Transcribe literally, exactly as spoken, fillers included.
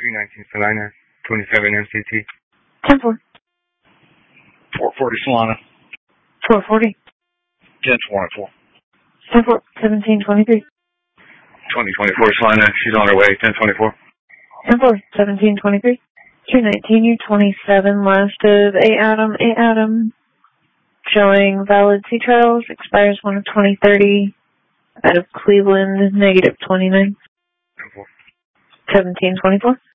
three nineteen Salina, twenty-seven M C T. ten four. four forty Solana. four forty. ten twenty-four. ten four. seventeen twenty-three. twenty twenty-four Solana. She's on her way. ten twenty-four. ten four. seventeen twenty-three. two nineteen U twenty-seven. Last of A Atom. A Atom. Showing valid sea trials. Expires one of twenty thirty. Out of Cleveland. Negative twenty-nine. ten four. seventeen twenty-four.